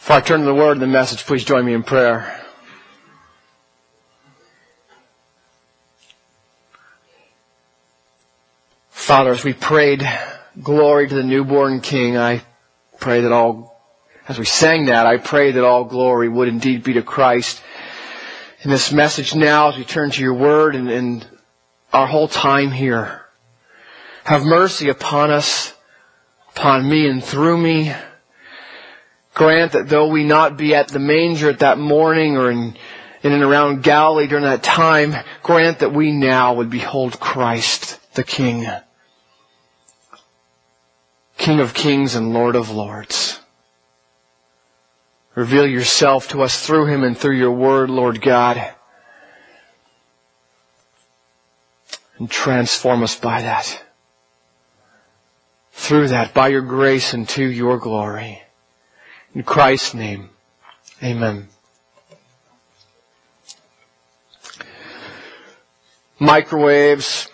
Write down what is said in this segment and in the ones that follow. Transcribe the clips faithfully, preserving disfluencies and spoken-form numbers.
Before I turn to the word and the message, please join me in prayer. Father, as we prayed glory to the newborn King, I pray that all, as we sang that, I pray that all glory would indeed be to Christ. In this message now, as we turn to your word and, and our whole time here, have mercy upon us, upon me and through me. Grant that though we not be at the manger at that morning or in, in and around Galilee during that time, grant that we now would behold Christ, the King. King of kings and Lord of lords. Reveal yourself to us through Him and through your word, Lord God. And transform us by that. Through that, by your grace and to your glory. In Christ's name, amen. Microwaves,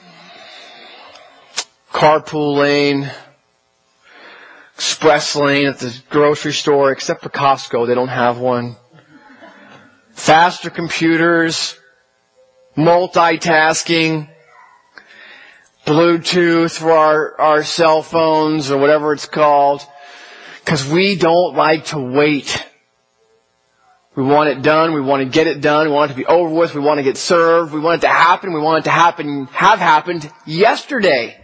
carpool lane, express lane at the grocery store, except for Costco, they don't have one. Faster computers, multitasking, Bluetooth for our, our cell phones or whatever it's called. Because we don't like to wait. We want it done. We want to get it done. We want it to be over with. We want to get served. We want it to happen. We want it to happen, have happened yesterday.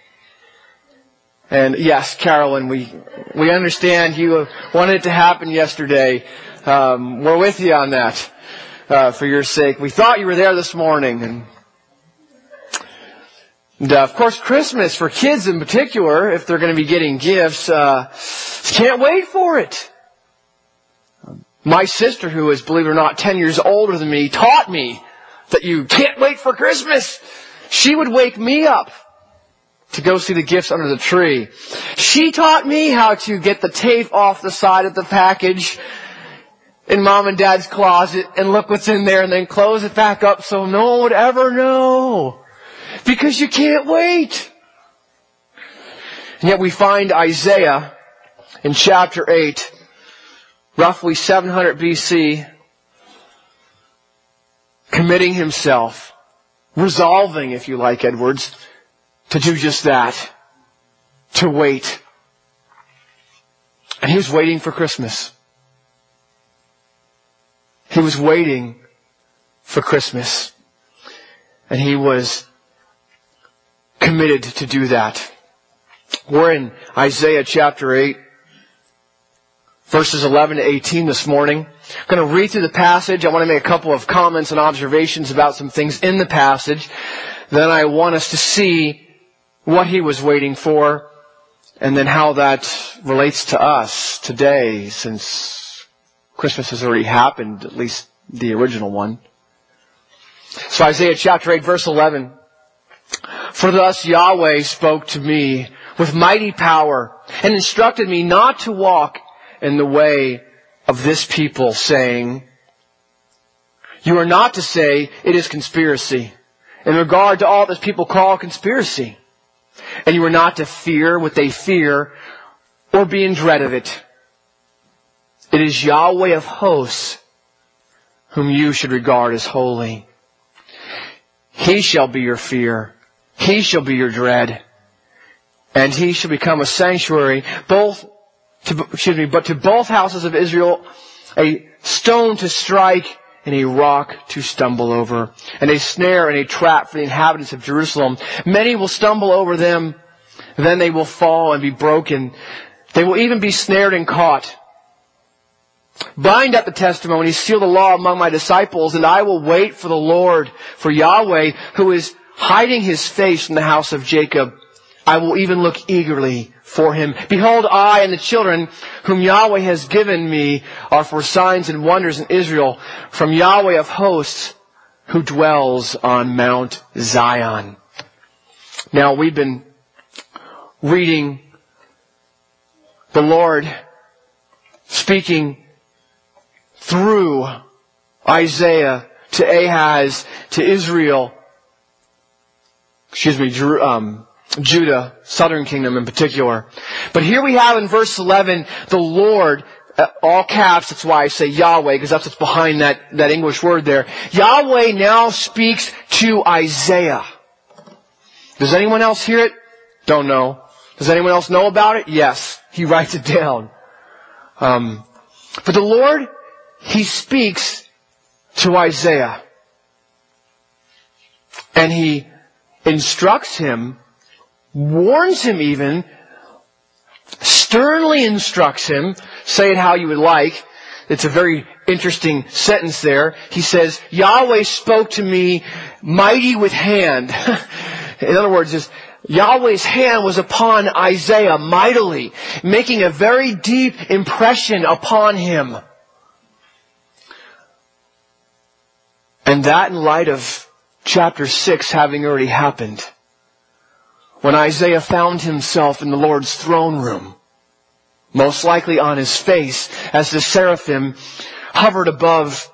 And yes, Carolyn, we we understand you wanted it to happen yesterday. Um, we're with you on that uh, for your sake. We thought you were there this morning. And, and uh, of course, Christmas for kids in particular, if they're going to be getting gifts, uh, can't wait for it. My sister, who is, believe it or not, ten years older than me, taught me that you can't wait for Christmas. She would wake me up to go see the gifts under the tree. She taught me how to get the tape off the side of the package in Mom and Dad's closet and look what's in there and then close it back up so no one would ever know. Because you can't wait. And yet we find Isaiah in chapter eight, roughly seven hundred B C, committing himself, resolving, if you like, Edwards, to do just that, to wait. And he was waiting for Christmas. He was waiting for Christmas. And he was committed to do that. We're in Isaiah chapter eight. Verses eleven to eighteen this morning. I'm going to read through the passage. I want to make a couple of comments and observations about some things in the passage. Then I want us to see what he was waiting for and then how that relates to us today, since Christmas has already happened, at least the original one. So Isaiah chapter eight, verse eleven. For thus Yahweh spoke to me with mighty power and instructed me not to walk in the way of this people, saying, you are not to say it is conspiracy in regard to all this people call conspiracy. And you are not to fear what they fear or be in dread of it. It is Yahweh of hosts whom you should regard as holy. He shall be your fear. He shall be your dread. And he shall become a sanctuary both To, excuse me, but to both houses of Israel, a stone to strike and a rock to stumble over, and a snare and a trap for the inhabitants of Jerusalem. Many will stumble over them, then they will fall and be broken. They will even be snared and caught. Bind up the testimony, seal the law among my disciples, and I will wait for the Lord, for Yahweh, who is hiding his face from the house of Jacob. I will even look eagerly for him. Behold, I and the children whom Yahweh has given me are for signs and wonders in Israel, from Yahweh of hosts, who dwells on Mount Zion. Now, we've been reading the Lord speaking through Isaiah to Ahaz, to Israel, excuse me, um, Judah, southern kingdom in particular. But here we have in verse eleven, the Lord all caps, that's why I say Yahweh, because that's what's behind that, that English word there. Yahweh now speaks to Isaiah. Does anyone else hear it? Don't know. Does anyone else know about it? Yes. He writes it down. Um, but the Lord, He speaks to Isaiah. And He instructs him, warns him even, sternly instructs him, say it how you would like. It's a very interesting sentence there. He says, Yahweh spoke to me mighty with hand. In other words, just, Yahweh's hand was upon Isaiah mightily, making a very deep impression upon him. And that in light of chapter six having already happened, when Isaiah found himself in the Lord's throne room, most likely on his face, as the seraphim hovered above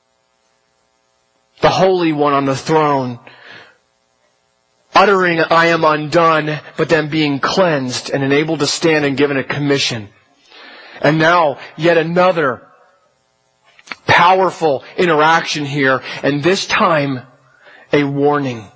the Holy One on the throne, uttering, I am undone, but then being cleansed and enabled to stand and given a commission. And now, yet another powerful interaction here, and this time, a warning.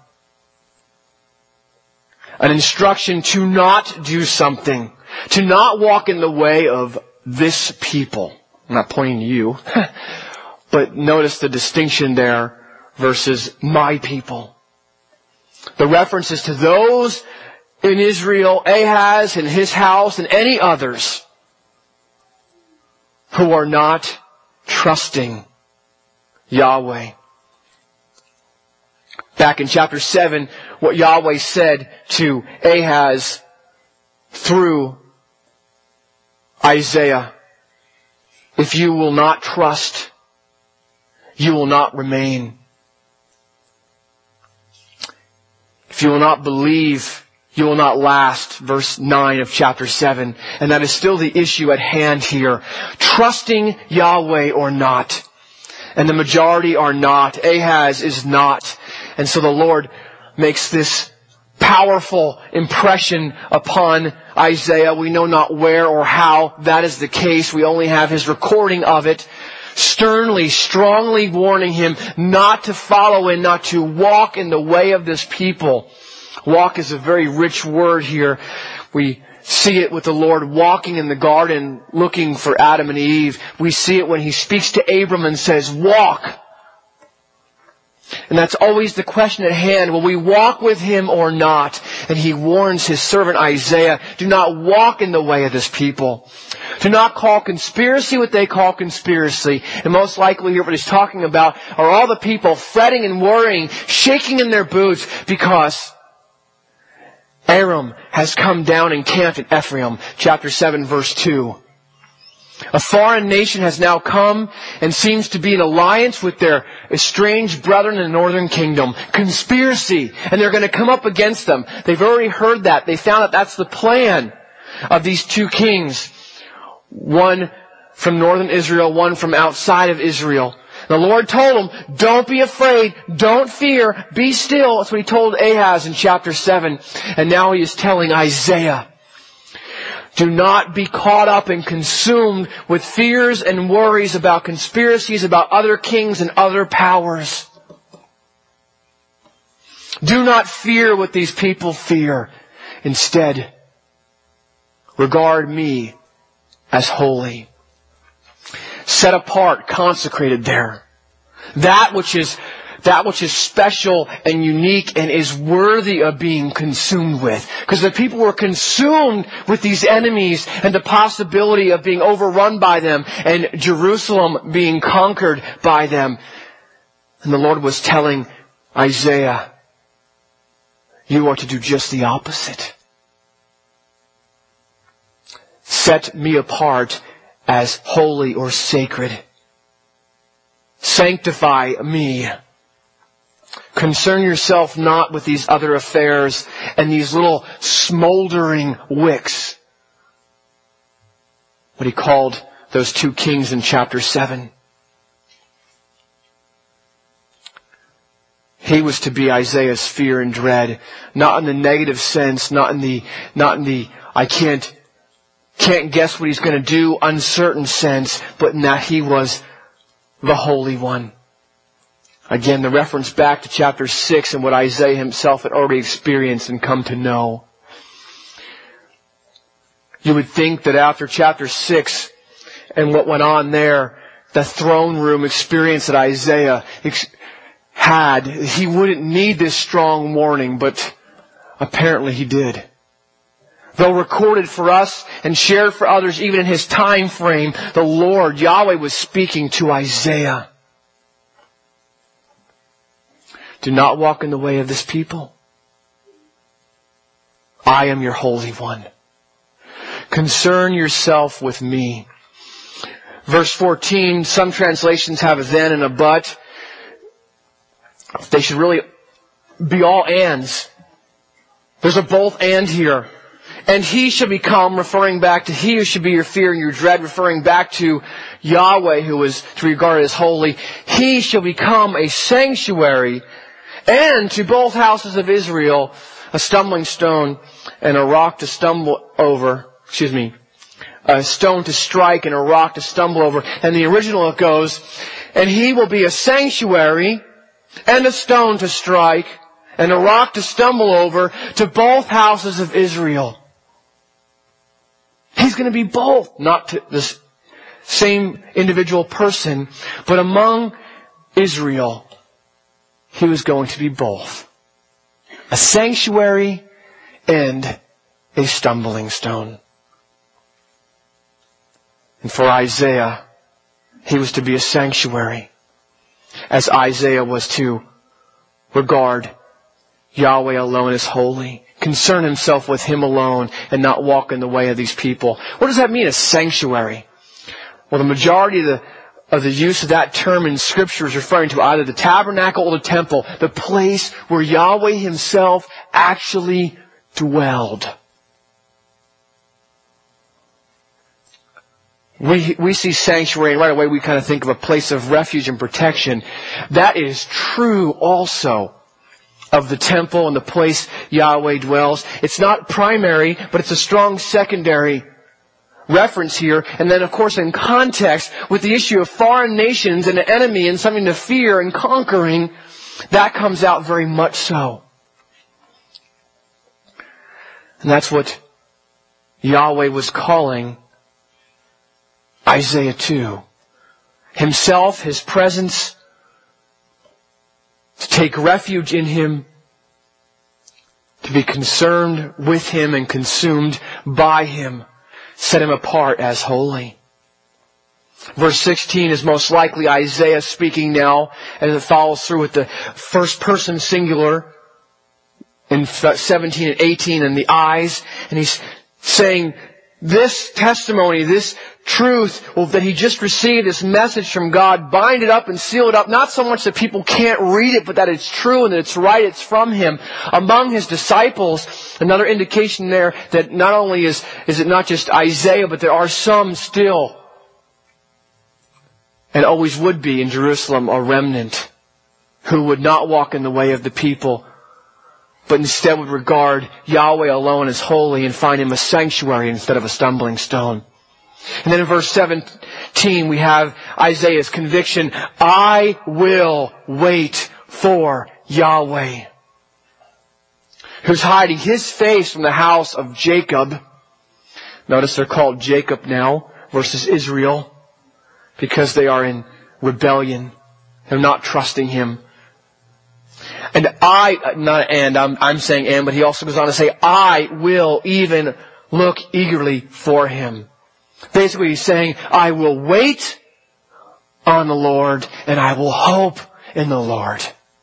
An instruction to not do something. To not walk in the way of this people. I'm not pointing to you. But notice the distinction there versus my people. The reference is to those in Israel, Ahaz and his house and any others who are not trusting Yahweh. Back in chapter seven, what Yahweh said to Ahaz through Isaiah, if you will not trust, you will not remain. If you will not believe, you will not last. Verse nine of chapter seven. And that is still the issue at hand here. Trusting Yahweh or not. And the majority are not. Ahaz is not. And so the Lord makes this powerful impression upon Isaiah. We know not where or how that is the case. We only have his recording of it. Sternly, strongly warning him not to follow and not to walk in the way of this people. Walk is a very rich word here. We see it with the Lord walking in the garden looking for Adam and Eve. We see it when He speaks to Abram and says, walk. And that's always the question at hand. Will we walk with Him or not? And He warns His servant Isaiah, do not walk in the way of this people. Do not call conspiracy what they call conspiracy. And most likely here what He's talking about are all the people fretting and worrying, shaking in their boots because Aram has come down and camped at Ephraim. Chapter seven verse two. A foreign nation has now come and seems to be in alliance with their estranged brethren in the northern kingdom. Conspiracy. And they're going to come up against them. They've already heard that. They found that that's the plan of these two kings. One from northern Israel, one from outside of Israel. The Lord told him, don't be afraid, don't fear, be still. That's what He told Ahaz in chapter seven. And now He is telling Isaiah, do not be caught up and consumed with fears and worries about conspiracies, about other kings and other powers. Do not fear what these people fear. Instead, regard me as holy. Set apart, consecrated there. That which is, that which is special and unique and is worthy of being consumed with. Because the people were consumed with these enemies and the possibility of being overrun by them and Jerusalem being conquered by them. And the Lord was telling Isaiah, you are to do just the opposite. Set me apart as holy or sacred. Sanctify me. Concern yourself not with these other affairs and these little smoldering wicks. What He called those two kings in chapter seven. He was to be Isaiah's fear and dread. Not in the negative sense, not in the, not in the, I can't can't guess what he's going to do, uncertain sense, but in that he was the Holy One. Again, the reference back to chapter six and what Isaiah himself had already experienced and come to know. You would think that after chapter six and what went on there, the throne room experience that Isaiah ex- had, he wouldn't need this strong warning, but apparently he did. Though recorded for us and shared for others even in his time frame, the Lord, Yahweh, was speaking to Isaiah. Do not walk in the way of this people. I am your Holy One. Concern yourself with me. Verse fourteen, some translations have a then and a but. They should really be all ands. There's a both and here. And he shall become, referring back to he who should be your fear and your dread, referring back to Yahweh, who is to be regarded as holy. He shall become a sanctuary, and to both houses of Israel a stumbling stone and a rock to stumble over. Excuse me. A stone to strike and a rock to stumble over. And the original it goes, and he will be a sanctuary and a stone to strike and a rock to stumble over to both houses of Israel. He's going to be both, not to the same individual person, but among Israel, he was going to be both. A sanctuary and a stumbling stone. And for Isaiah, he was to be a sanctuary, as Isaiah was to regard Yahweh alone as holy, concern himself with him alone, and not walk in the way of these people. What does that mean, a sanctuary? Well, the majority of the, of the use of that term in Scripture is referring to either the tabernacle or the temple, the place where Yahweh himself actually dwelled. We, we see sanctuary, and right away we kind of think of a place of refuge and protection. That is true also of the temple and the place Yahweh dwells. It's not primary, but it's a strong secondary reference here. And then, of course, in context with the issue of foreign nations and an enemy and something to fear and conquering, that comes out very much so. And that's what Yahweh was calling Isaiah two. Himself, his presence, to take refuge in him, to be concerned with him and consumed by him, set him apart as holy. Verse sixteen is most likely Isaiah speaking now as it follows through with the first person singular in seventeen and eighteen and the eyes. And he's saying this testimony, this truth, well, that he just received, this message from God, bind it up and seal it up, not so much that people can't read it, but that it's true and that it's right, it's from him. Among his disciples, another indication there that not only is, is it not just Isaiah, but there are some still, and always would be in Jerusalem, a remnant who would not walk in the way of the people, but instead would regard Yahweh alone as holy and find him a sanctuary instead of a stumbling stone. And then in verse seventeen we have Isaiah's conviction, I will wait for Yahweh, who's hiding his face from the house of Jacob. Notice they're called Jacob now versus Israel because they are in rebellion. They're not trusting him. And I, not and, I'm, I'm saying and, but he also goes on to say, I will even look eagerly for him. Basically he's saying, I will wait on the Lord and I will hope in the Lord.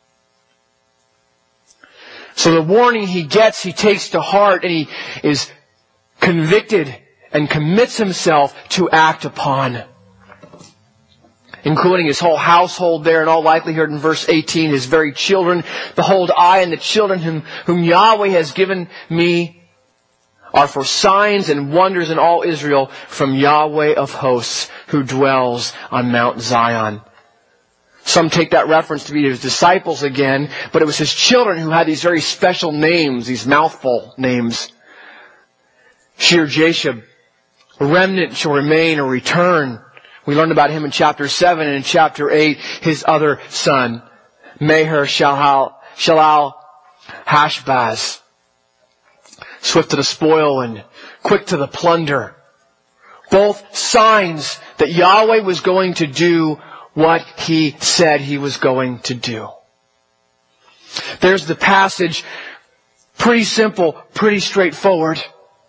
So the warning he gets, he takes to heart and he is convicted and commits himself to act upon. Including his whole household there, in all likelihood in verse eighteen, his very children. Behold, I and the children whom, whom Yahweh has given me are for signs and wonders in all Israel from Yahweh of hosts, who dwells on Mount Zion. Some take that reference to be his disciples again, but it was his children who had these very special names, these mouthful names. Shear Jashub, A remnant shall remain or return. We learned about him in chapter seven, and in chapter eight, his other son, Maher Shalal, Shalal Hashbaz. Swift to the spoil and quick to the plunder. Both signs that Yahweh was going to do what He said He was going to do. There's the passage. Pretty simple, pretty straightforward.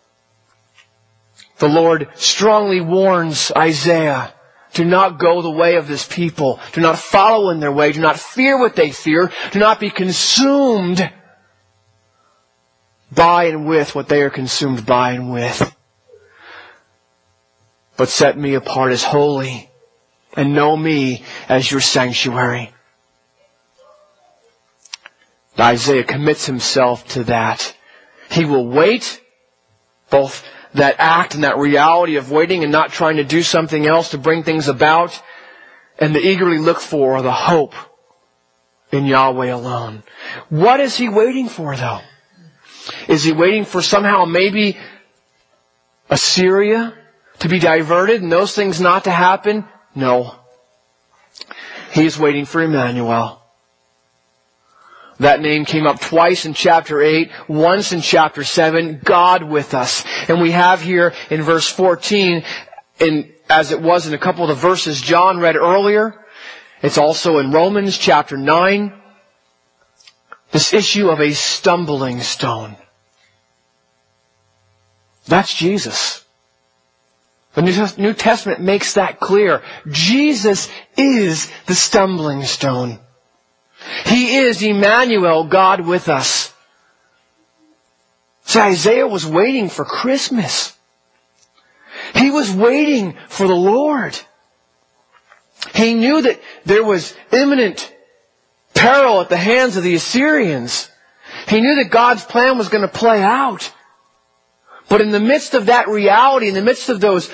The Lord strongly warns Isaiah, do not go the way of this people. Do not follow in their way. Do not fear what they fear. Do not be consumed by and with what they are consumed by and with. But set me apart as holy, and know me as your sanctuary. Isaiah commits himself to that. He will wait, both that act and that reality of waiting and not trying to do something else to bring things about, and to eagerly look for the hope in Yahweh alone. What is he waiting for, though? Is he waiting for somehow maybe Assyria to be diverted and those things not to happen? No. He is waiting for Emmanuel. That name came up twice in chapter eight, once in chapter seven, God with us. And we have here in verse fourteen, in, as it was in a couple of the verses John read earlier, it's also in Romans chapter nine, this issue of a stumbling stone. That's Jesus. The New Testament makes that clear. Jesus is the stumbling stone. He is Emmanuel, God with us. So Isaiah was waiting for Christmas. He was waiting for the Lord. He knew that there was imminent peril at the hands of the Assyrians. He knew that God's plan was going to play out. But in the midst of that reality, in the midst of those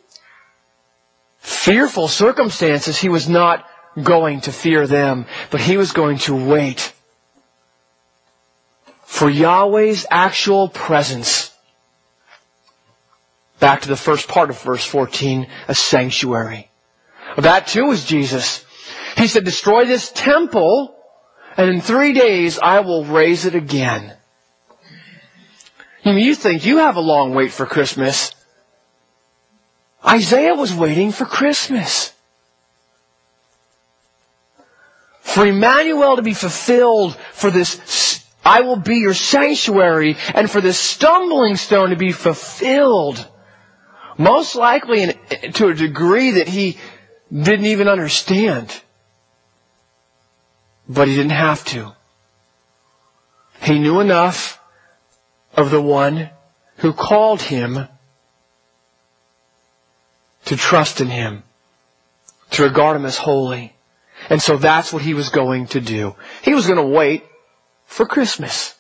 fearful circumstances, he was not going to fear them, but he was going to wait for Yahweh's actual presence. Back to the first part of verse fourteen, a sanctuary. That too was Jesus. He said, destroy this temple, and in three days I will raise it again. You mean, you think you have a long wait for Christmas. Isaiah was waiting for Christmas. For Emmanuel to be fulfilled, for this, I will be your sanctuary, and for this stumbling stone to be fulfilled. Most likely in, to a degree that he didn't even understand. But he didn't have to. He knew enough of the one who called him to trust in him, to regard him as holy. And so that's what he was going to do. He was going to wait for Christmas.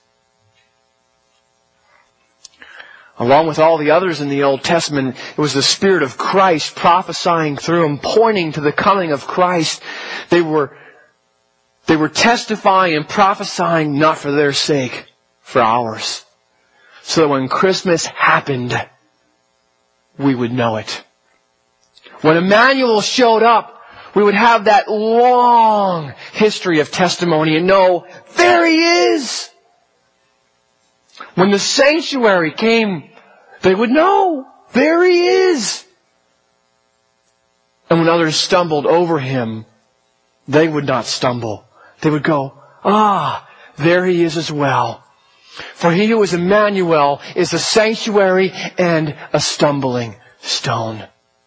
Along with all the others in the Old Testament, it was the Spirit of Christ prophesying through them, pointing to the coming of Christ. They were, they were testifying and prophesying not for their sake, for ours. So that when Christmas happened, we would know it. When Emmanuel showed up, we would have that long history of testimony and know, there he is. When the sanctuary came, they would know, there he is. And when others stumbled over him, they would not stumble. They would go, ah, there he is as well. For he who is Emmanuel is a sanctuary and a stumbling stone.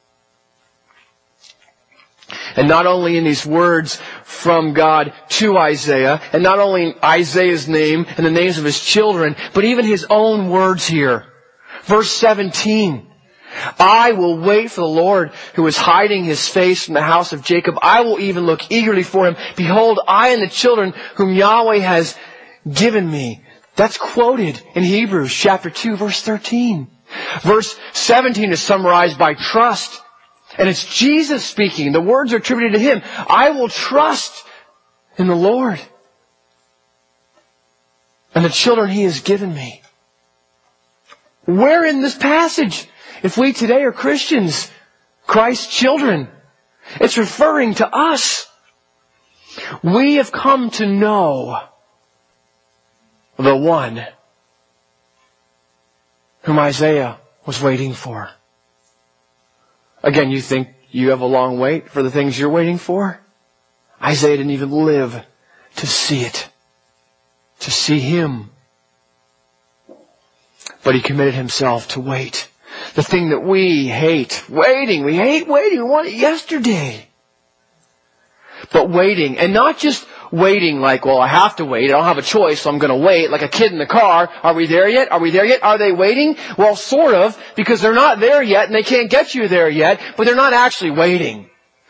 And not only in these words from God to Isaiah, and not only in Isaiah's name and the names of his children, but even his own words here. Verse seventeen, I will wait for the Lord who is hiding his face from the house of Jacob. I will even look eagerly for him. Behold, I and the children whom Yahweh has given me. That's quoted in Hebrews chapter two, verse thirteen. Verse seventeen is summarized by trust. And it's Jesus speaking. The words are attributed to him. I will trust in the Lord and the children he has given me. Where in this passage if we today are Christians, Christ's children, it's referring to us. We have come to know the one whom Isaiah was waiting for. Again, you think you have a long wait for the things you're waiting for? Isaiah didn't even live to see it, to see Him. But he committed himself to wait. The thing that we hate, waiting. We hate waiting. We want it yesterday. But waiting, and not just waiting like, well, I have to wait. I don't have a choice, so I'm going to wait. Like a kid in the car. Are we there yet? Are we there yet? Are they waiting? Well, sort of, because they're not there yet, and they can't get you there yet, but they're not actually waiting.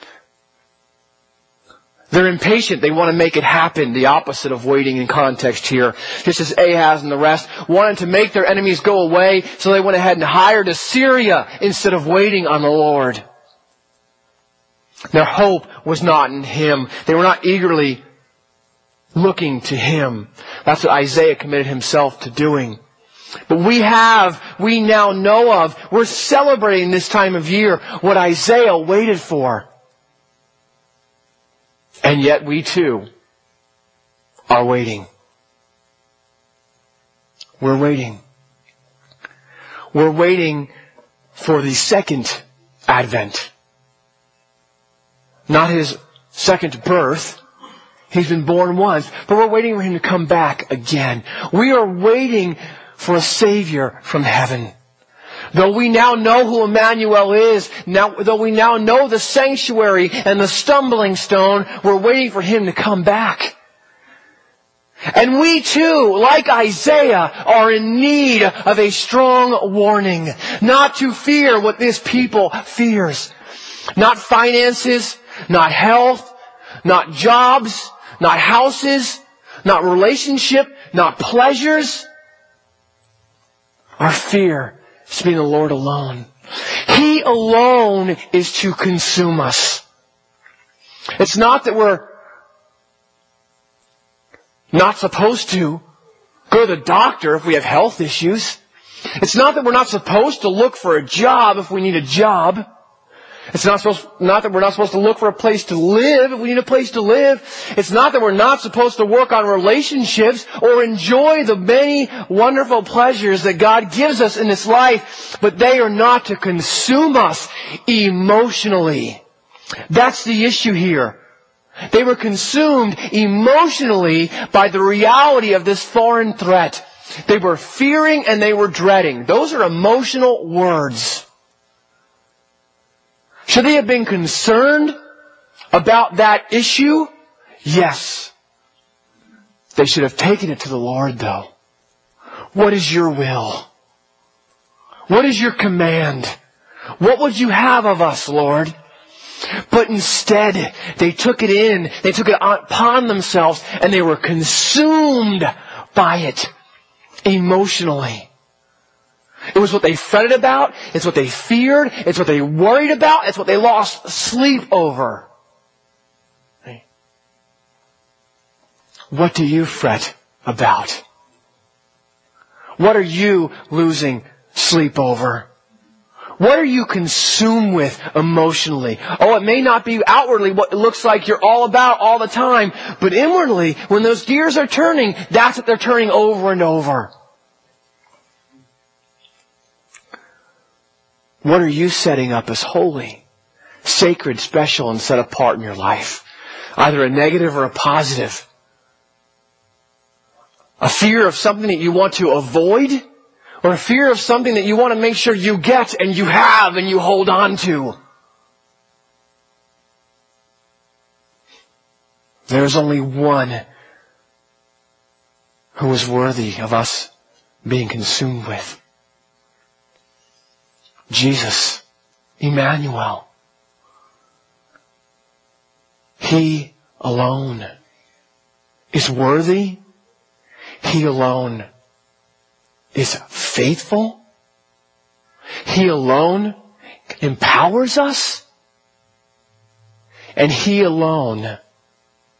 They're impatient. They want to make it happen. The opposite of waiting in context here. Just as Ahaz and the rest wanted to make their enemies go away, so they went ahead and hired Assyria instead of waiting on the Lord. Their hope was not in Him. They were not eagerly looking to Him. That's what Isaiah committed himself to doing. But we have, we now know of, we're celebrating this time of year what Isaiah waited for. And yet we too are waiting. We're waiting. We're waiting for the second advent. Not His second birth. He's been born once, but we're waiting for Him to come back again. We are waiting for a Savior from heaven. Though we now know who Emmanuel is, now, though we now know the sanctuary and the stumbling stone, we're waiting for Him to come back. And we too, like Isaiah, are in need of a strong warning. Not to fear what this people fears. Not finances, not health, not jobs, not houses, not relationship, not pleasures. Our fear to be the Lord alone. He alone is to consume us. It's not that we're not supposed to go to the doctor if we have health issues. It's not that we're not supposed to look for a job if we need a job. It's not supposed, not that we're not supposed to look for a place to live if we need a place to live. It's not that we're not supposed to work on relationships or enjoy the many wonderful pleasures that God gives us in this life, but they are not to consume us emotionally. That's the issue here. They were consumed emotionally by the reality of this foreign threat. They were fearing and they were dreading. Those are emotional words. Should they have been concerned about that issue? Yes. They should have taken it to the Lord, though. What is your will? What is your command? What would you have of us, Lord? But instead, they took it in, they took it upon themselves, and they were consumed by it emotionally. It was what they fretted about. It's what they feared. It's what they worried about. It's what they lost sleep over. What do you fret about? What are you losing sleep over? What are you consumed with emotionally? Oh, it may not be outwardly what it looks like you're all about all the time, but inwardly, when those gears are turning, that's what they're turning over and over. What are you setting up as holy, sacred, special, and set apart in your life? Either a negative or a positive. A fear of something that you want to avoid, or a fear of something that you want to make sure you get and you have and you hold on to. There is only one who is worthy of us being consumed with. Jesus, Emmanuel. He alone is worthy. He alone is faithful. He alone empowers us. And He alone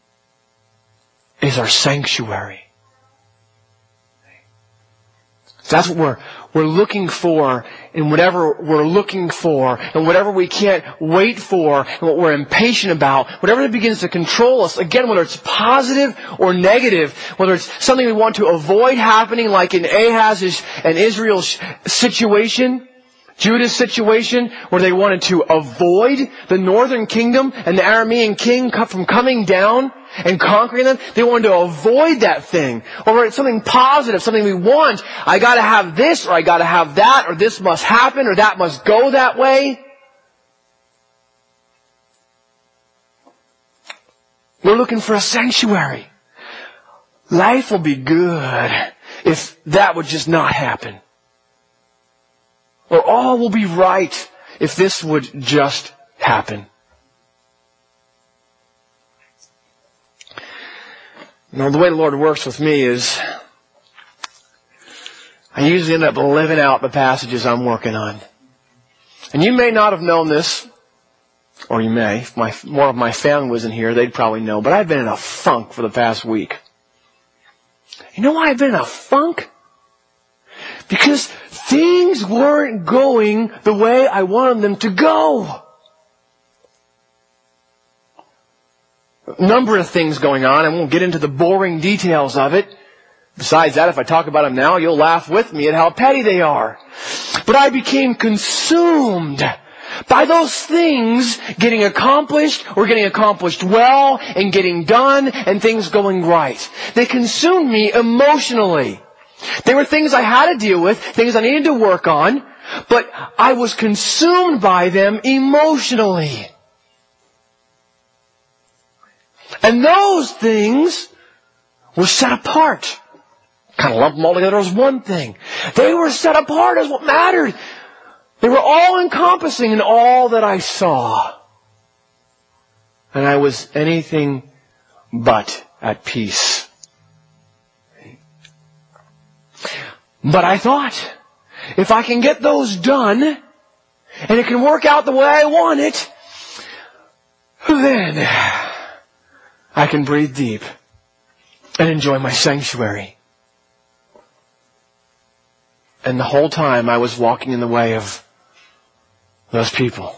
is our sanctuary. So that's what we're, we're looking for, and whatever we're looking for, and whatever we can't wait for, and what we're impatient about, whatever that begins to control us, again, whether it's positive or negative, whether it's something we want to avoid happening, like in Ahaz's and Israel's situation, Judah's situation, where they wanted to avoid the northern kingdom and the Aramean king from coming down and conquering them. They wanted to avoid that thing. Or it's something positive, something we want. I gotta have this, or I gotta have that, or this must happen, or that must go that way. We're looking for a sanctuary. Life will be good if that would just not happen. Or all will be right if this would just happen. Now, the way the Lord works with me is I usually end up living out the passages I'm working on. And you may not have known this, or you may. If my, more of my family wasn't here, they'd probably know. But I've been in a funk for the past week. You know why I've been in a funk? Because things weren't going the way I wanted them to go. A number of things going on. I won't get into the boring details of it. Besides that, if I talk about them now, you'll laugh with me at how petty they are. But I became consumed by those things getting accomplished, or getting accomplished well, and getting done, and things going right. They consumed me emotionally. They were things I had to deal with, things I needed to work on, but I was consumed by them emotionally. And those things were set apart. Kind of lump them all together as one thing. They were set apart as what mattered. They were all encompassing in all that I saw. And I was anything but at peace. But I thought, if I can get those done, and it can work out the way I want it, then I can breathe deep and enjoy my sanctuary. And the whole time I was walking in the way of those people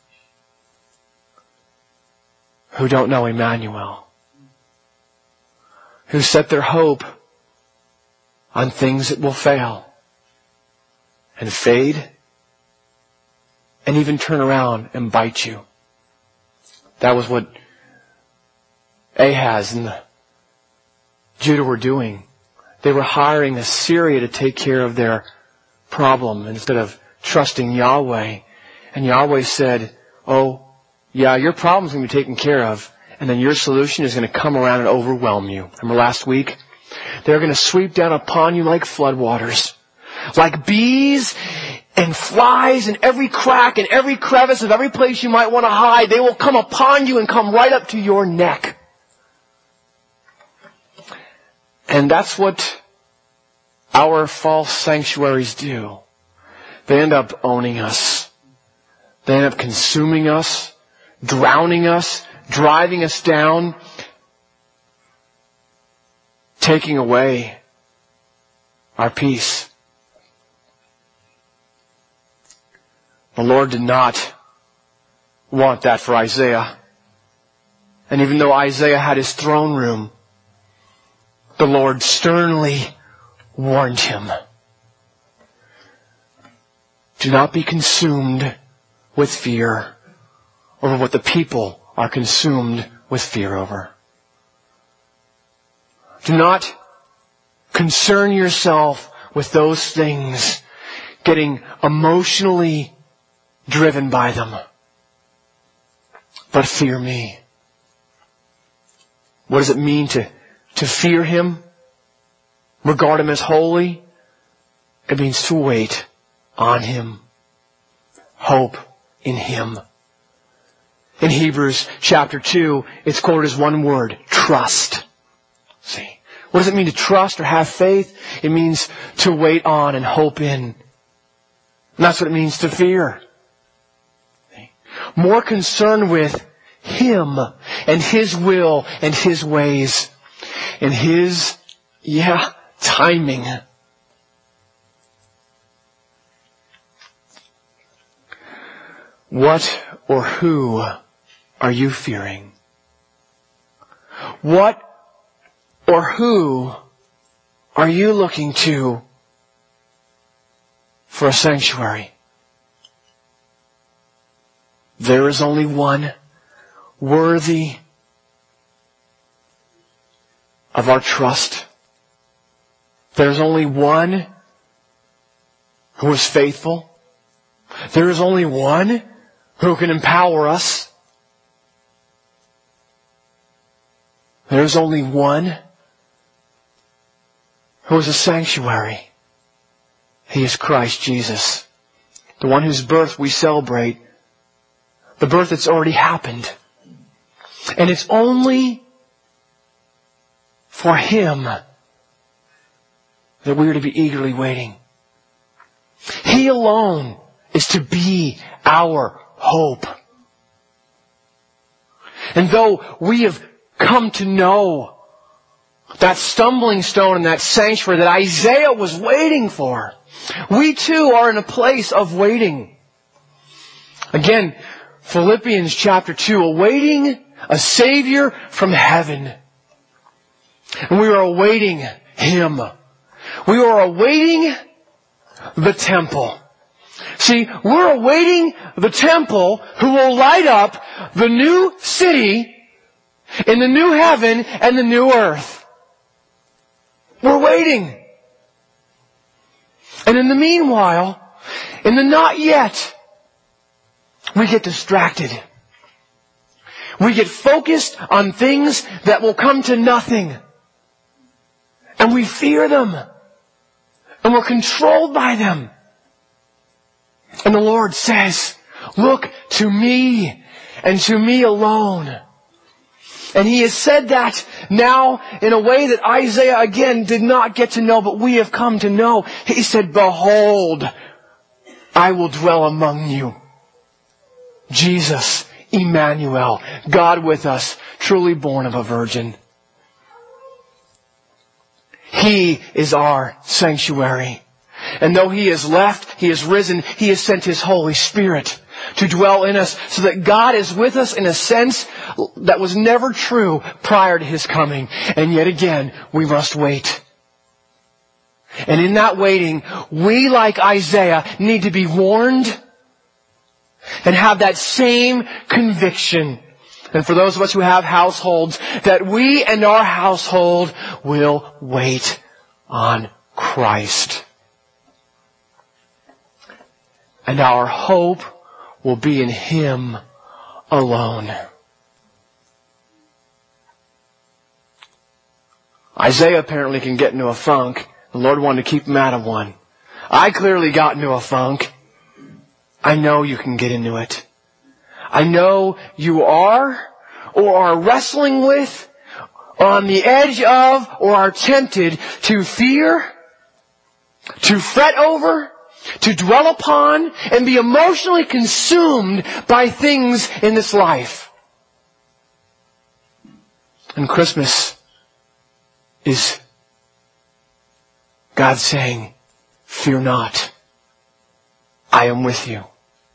who don't know Emmanuel, who set their hope on things that will fail and fade and even turn around and bite you. That was what Ahaz and Judah were doing. They were hiring Assyria to take care of their problem instead of trusting Yahweh. And Yahweh said, oh, yeah, your problem's going to be taken care of, and then your solution is going to come around and overwhelm you. Remember last week? They're going to sweep down upon you like floodwaters. Like bees and flies in every crack and every crevice of every place you might want to hide. They will come upon you and come right up to your neck. And that's what our false sanctuaries do. They end up owning us. They end up consuming us, drowning us, driving us down, taking away our peace. The Lord did not want that for Isaiah. And even though Isaiah had his throne room, the Lord sternly warned him, do not be consumed with fear over what the people are consumed with fear over. Do not concern yourself with those things, getting emotionally driven by them, but fear me. What does it mean to, to fear Him? Regard Him as holy? It means to wait on Him. Hope in Him. In Hebrews chapter two, it's quoted as one word, trust. See, what does it mean to trust or have faith? It means to wait on and hope in. And that's what it means to fear. See? More concerned with Him and His will and His ways and His, yeah, timing What or who are you fearing? What or who are you looking to for a sanctuary? There is only one worthy of our trust. There's only one who is faithful. There is only one who can empower us. There is only one who is a sanctuary. He is Christ Jesus, the one whose birth we celebrate, the birth that's already happened. And it's only for Him that we are to be eagerly waiting. He alone is to be our hope. And though we have come to know that stumbling stone and that sanctuary that Isaiah was waiting for, we too are in a place of waiting. Again, Philippians chapter two, awaiting a Savior from heaven. And we are awaiting Him. We are awaiting the temple. See, we're awaiting the temple who will light up the new city in the new heaven and the new earth. We're waiting. And in the meanwhile, in the not yet, we get distracted. We get focused on things that will come to nothing. And we fear them. And we're controlled by them. And the Lord says, look to me and to me alone. And He has said that now in a way that Isaiah again did not get to know, but we have come to know. He said, behold, I will dwell among you. Jesus, Emmanuel, God with us, truly born of a virgin. He is our sanctuary. And though He has left, He has risen, He has sent His Holy Spirit to dwell in us so that God is with us in a sense that was never true prior to His coming. And yet again, we must wait. And in that waiting, we, like Isaiah, need to be warned and have that same conviction. And for those of us who have households, that we and our household will wait on Christ. And our hope will be in Him alone. Isaiah apparently can get into a funk. The Lord wanted to keep him out of one. I clearly got into a funk. I know you can get into it. I know you are, or are wrestling with, or on the edge of, or are tempted to fear, to fret over, to dwell upon, and be emotionally consumed by things in this life. And Christmas is God saying, fear not, I am with you.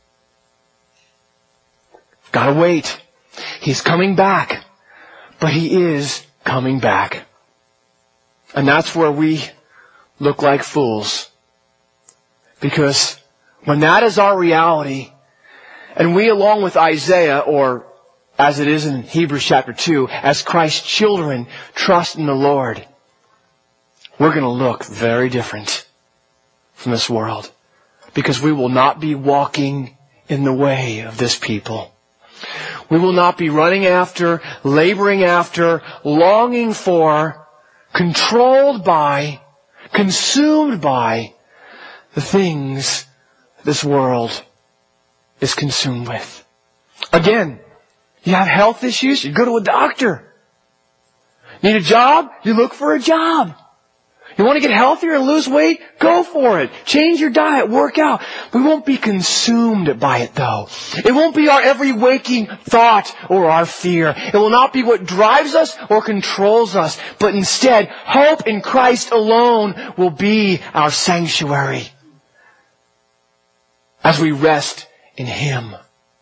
Gotta wait. He's coming back, but He is coming back. And that's where we look like fools. Because when that is our reality, and we along with Isaiah, or as it is in Hebrews chapter two, as Christ's children trust in the Lord, we're going to look very different from this world. Because we will not be walking in the way of this people. We will not be running after, laboring after, longing for, controlled by, consumed by the things this world is consumed with. Again, you have health issues, you go to a doctor. Need a job? You look for a job. You want to get healthier and lose weight? Go for it. Change your diet, work out. We won't be consumed by it though. It won't be our every waking thought or our fear. It will not be what drives us or controls us. But instead, hope in Christ alone will be our sanctuary. As we rest in Him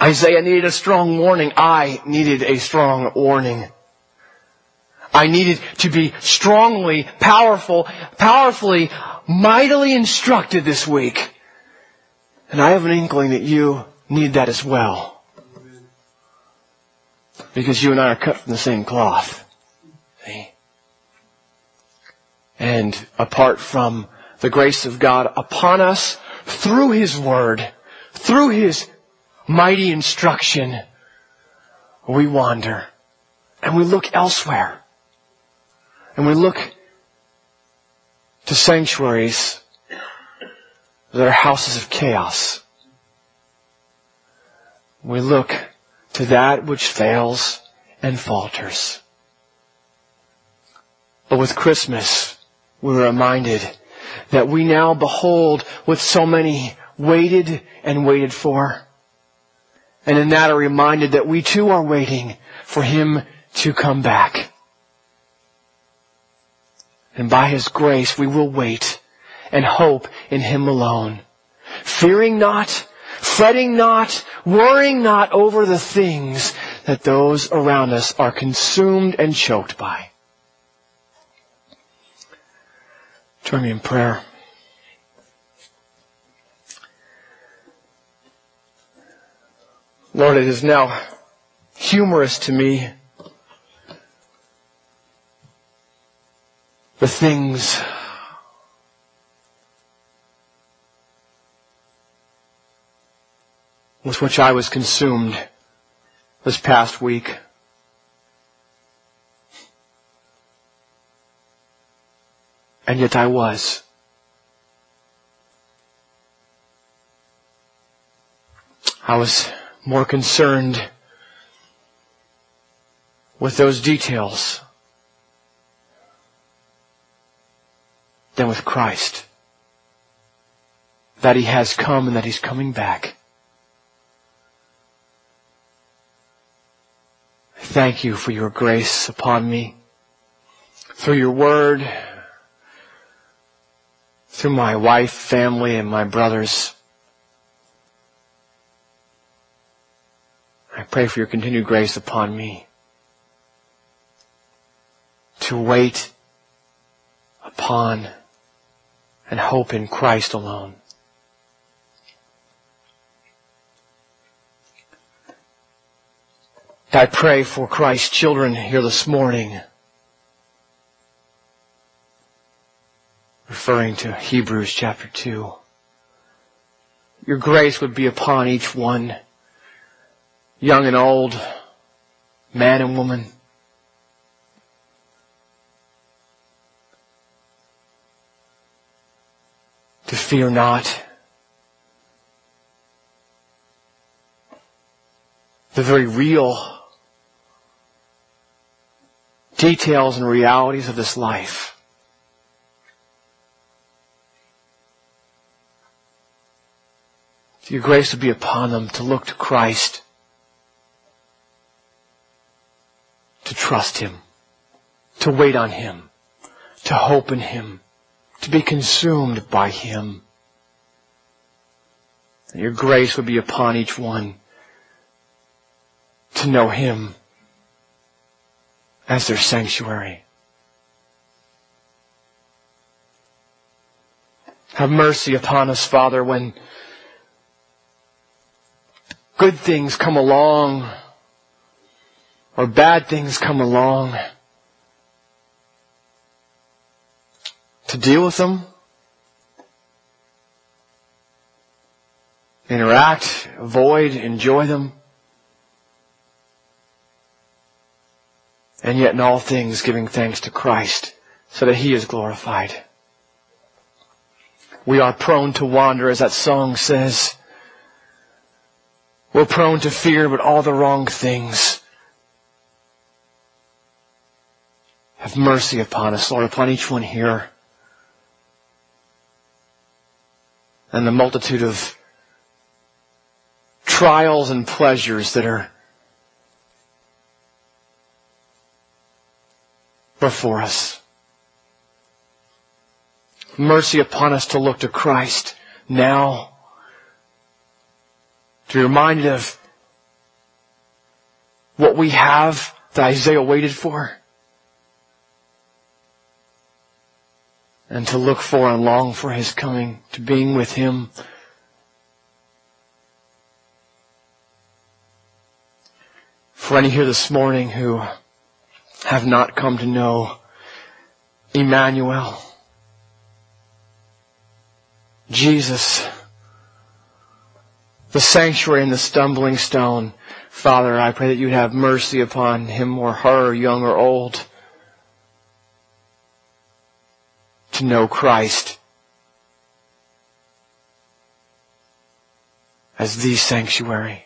Isaiah needed a strong warning. I needed a strong warning. I needed to be strongly, powerful, powerfully, mightily instructed this week. And I have an inkling that you need that as well. Because you and I are cut from the same cloth. See? And apart from the grace of God upon us, through His Word, through His mighty instruction, we wander. And we look elsewhere. And we look to sanctuaries that are houses of chaos. We look to that which fails and falters. But with Christmas, we're reminded that we now behold what so many waited and waited for. And in that are reminded that we too are waiting for Him to come back. And by His grace we will wait and hope in Him alone. Fearing not, fretting not, worrying not over the things that those around us are consumed and choked by. Join me in prayer. Lord, it is now humorous to me the things with which I was consumed this past week. And yet I was. I was more concerned with those details than with Christ. That He has come and that He's coming back. Thank You for Your grace upon me. Through Your Word, through my wife, family, and my brothers. I pray for Your continued grace upon me to wait upon and hope in Christ alone. I pray for Christ's children here this morning, referring to Hebrews chapter two. Your grace would be upon each one, young and old, man and woman. To fear not. The very real details and realities of this life. Your grace would be upon them to look to Christ, to trust Him, to wait on Him, to hope in Him, to be consumed by Him. And Your grace would be upon each one to know Him as their sanctuary. Have mercy upon us, Father, when good things come along or bad things come along, to deal with them, interact, avoid, enjoy them. And yet in all things giving thanks to Christ so that He is glorified. We are prone to wander, as that song says. We're prone to fear, but all the wrong things. Have mercy upon us, Lord, upon each one here. And the multitude of trials and pleasures that are before us. Mercy upon us to look to Christ now, to be reminded of what we have that Isaiah waited for, and to look for and long for His coming, to being with Him. For any here this morning who have not come to know Emmanuel, Jesus, the sanctuary and the stumbling stone, Father, I pray that you'd have mercy upon him or her, young or old, to know Christ as the sanctuary.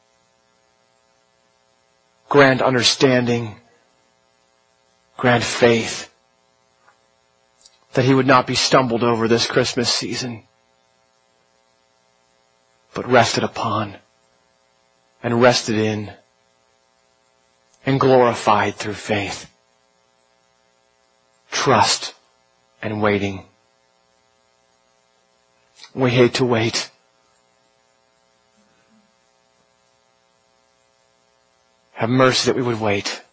Grant understanding, grant faith, that he would not be stumbled over this Christmas season, but rested upon and rested in and glorified through faith, trust, and waiting. We hate to wait. Have mercy that we would wait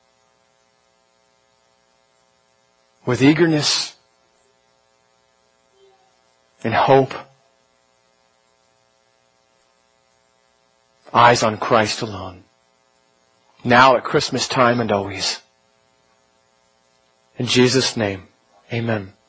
with eagerness and hope, eyes on Christ alone, now at Christmas time and always. In Jesus' name, amen.